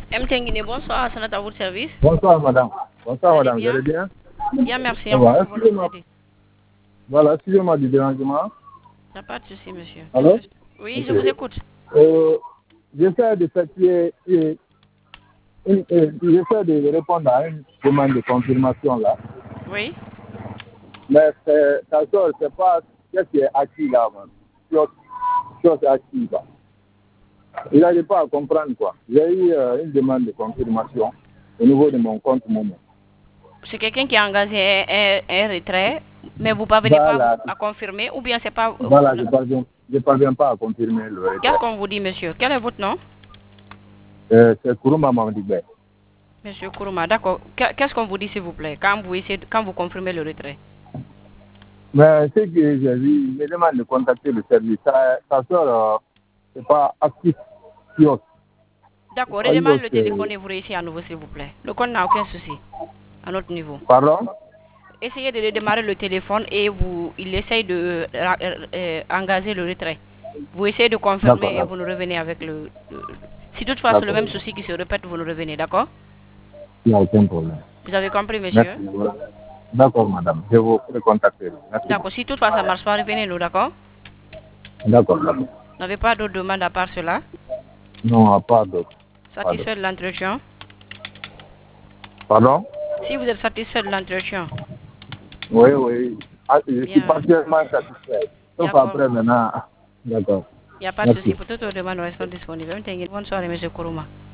Mtengine, bonsoir, Sanat à votre service. Bonsoir, madame. Bonsoir, Vous allez madame. Vous allez bien? Bien, merci. Voilà, Comment puis-je vous aider? voilà, excusez-moi du dérangement. Il n'y a pas de souci, monsieur. Allô? Oui, je Ok. vous écoute. J'essaie j'essaie de répondre à une demande de confirmation là. Oui. Mais ça sort, c'est pas qu'est-ce qui est acquis là, man. Chose acquis là. Il n'arrive pas à comprendre quoi. J'ai eu une demande de confirmation au niveau de mon compte Momo. C'est quelqu'un qui a engagé un retrait, mais vous ne parvenez Voilà. pas à confirmer, ou bien c'est pas... Voilà, je parviens pas à confirmer le retrait. Qu'est-ce qu'on vous dit, monsieur? Quel est votre nom? C'est Kourouma Mamdibé. Monsieur Kourouma, d'accord. Qu'est-ce qu'on vous dit, s'il vous plaît, quand vous confirmez le retrait? Mais ce que j'ai vu, il me demande de contacter le service. Ça sort, c'est pas actif. D'accord, redemandez le téléphone et vous réussissez à nouveau, s'il vous plaît. Le compte n'a aucun souci, à notre niveau. Pardon? Essayez de redémarrer le téléphone et il essaye de engager le retrait. Vous essayez de confirmer et vous nous revenez avec si toutefois c'est le même souci qui se répète, vous nous revenez, d'accord? Il n'y a aucun problème. Vous avez compris, monsieur? Merci. D'accord, madame. Je vous contacter. D'accord, si toutefois ça ne marche pas, revenez-nous, d'accord? D'accord. Vous n'avez pas d'autres demandes à part cela? Non, pas d'autres. Satisfait de l'entretien? Pardon? Si vous êtes satisfait de l'entretien? Oui, oui. Je suis partiellement satisfait. Sauf après maintenant. D'accord. Il n'y a pas de souci. Pour toutes vos demandes, nous restons disponibles. Bonne soirée, monsieur Kourouma.